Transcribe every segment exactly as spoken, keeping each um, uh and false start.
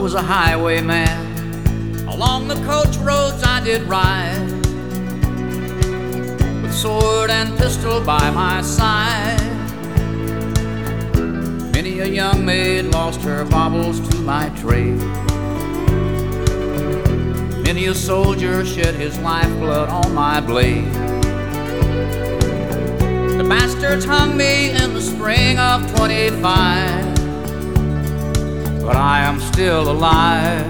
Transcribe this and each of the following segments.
was a highwayman. Along the coach roads I did ride, with sword and pistol by my side. Many a young maid lost her baubles to my trade. Many a soldier shed his lifeblood on my blade. The bastards hung me in the spring of twenty-five, but I am still alive.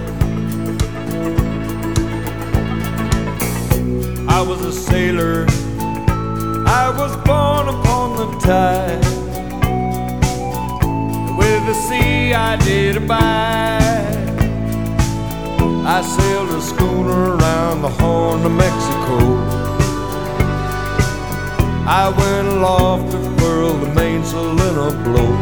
I was a sailor, I was born upon the tide. With the sea I did abide. I sailed a schooner around the Horn of Mexico. I went aloft to furl the mainsail in a blow.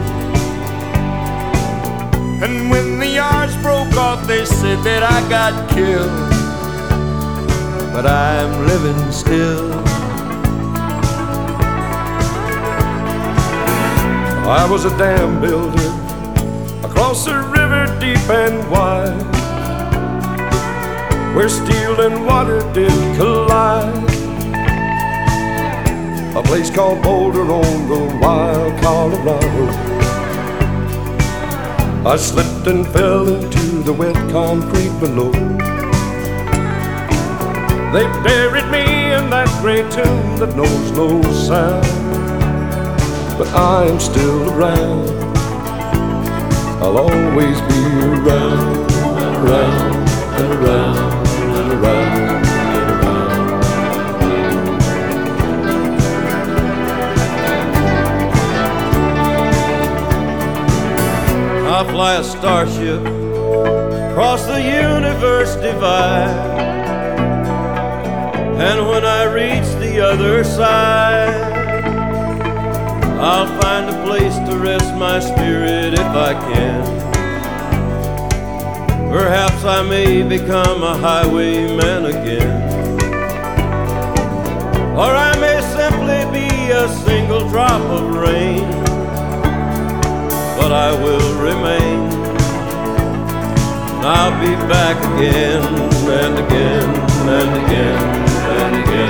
And when the yards broke off, they said that I got killed. But I'm living still. I was a dam builder across a river deep and wide, where steel and water did collide. A place called Boulder on the wild Colorado. I slipped and fell into the wet concrete below. They buried me in that gray tomb that knows no sound, but I am still around. I'll always be around, around, and around, and around, and around. I fly a starship across the universe divide, and when I reach the other side, I'll find a place to rest my spirit if I can. Perhaps I may become a highwayman again, or I may simply be a single drop of rain, but I will remain. I'll be back again and again and again and again.